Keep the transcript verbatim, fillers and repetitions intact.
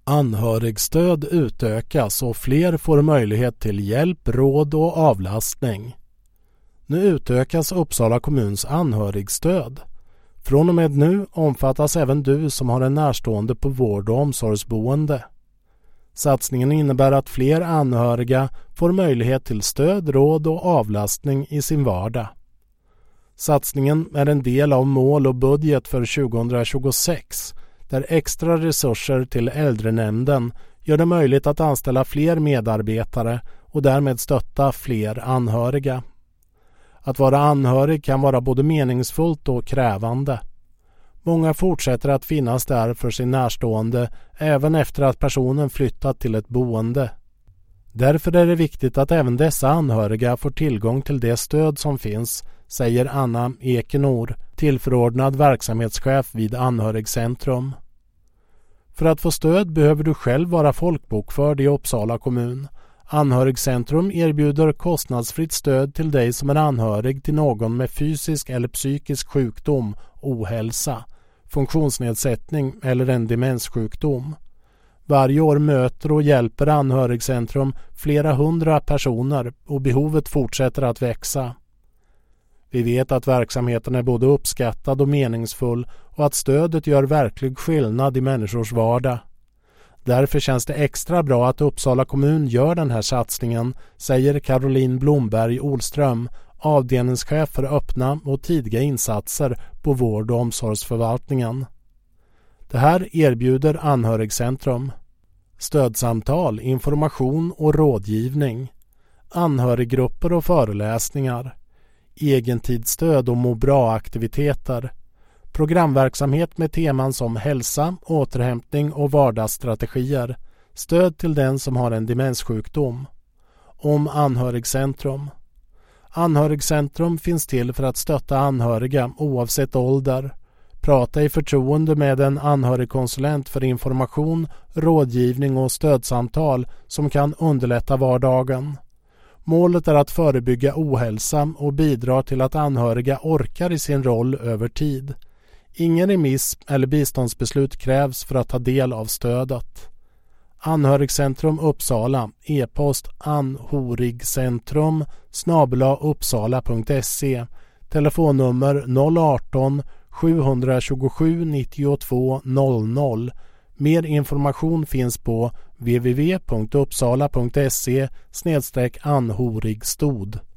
Anhörigstöd utökas och fler får möjlighet till hjälp, råd och avlastning. Nu utökas Uppsala kommuns anhörigstöd. Från och med nu omfattas även du som har en närstående på vård- och omsorgsboende. Satsningen innebär att fler anhöriga får möjlighet till stöd, råd och avlastning i sin vardag. Satsningen är en del av mål och budget för tjugohundratjugosex där extra resurser till äldrenämnden gör det möjligt att anställa fler medarbetare och därmed stötta fler anhöriga. Att vara anhörig kan vara både meningsfullt och krävande. Många fortsätter att finnas där för sin närstående även efter att personen flyttat till ett boende. Därför är det viktigt att även dessa anhöriga får tillgång till det stöd som finns, säger Anna Ekenor, tillförordnad verksamhetschef vid Anhörigcentrum. För att få stöd behöver du själv vara folkbokförd i Uppsala kommun. Anhörigcentrum erbjuder kostnadsfritt stöd till dig som är anhörig till någon med fysisk eller psykisk sjukdom, ohälsa, funktionsnedsättning eller en demenssjukdom. Varje år möter och hjälper Anhörigcentrum flera hundra personer och behovet fortsätter att växa. Vi vet att verksamheten är både uppskattad och meningsfull och att stödet gör verklig skillnad i människors vardag. Därför känns det extra bra att Uppsala kommun gör den här satsningen, säger Caroline Blomberg Olström, avdelningschef för öppna och tidiga insatser på vård- och omsorgsförvaltningen. Det här erbjuder Anhörigcentrum. Stödsamtal, information och rådgivning. Anhöriggrupper och föreläsningar. Egentidsstöd och må bra-aktiviteter. Programverksamhet med teman som hälsa, återhämtning och vardagsstrategier. Stöd till den som har en demenssjukdom. Om Anhörigcentrum. Anhörigcentrum finns till för att stötta anhöriga oavsett ålder. Prata i förtroende med en anhörigkonsulent för information, rådgivning och stödsamtal som kan underlätta vardagen. Målet är att förebygga ohälsa och bidra till att anhöriga orkar i sin roll över tid. Ingen remiss eller biståndsbeslut krävs för att ta del av stödet. Anhörigcentrum Uppsala, e-post anhorigcentrum snabel-a uppsala punkt se, telefonnummer noll arton sjuhundratjugosju nittiotvå noll noll. Mer information finns på w w w punkt uppsala punkt se slash anhorigstod.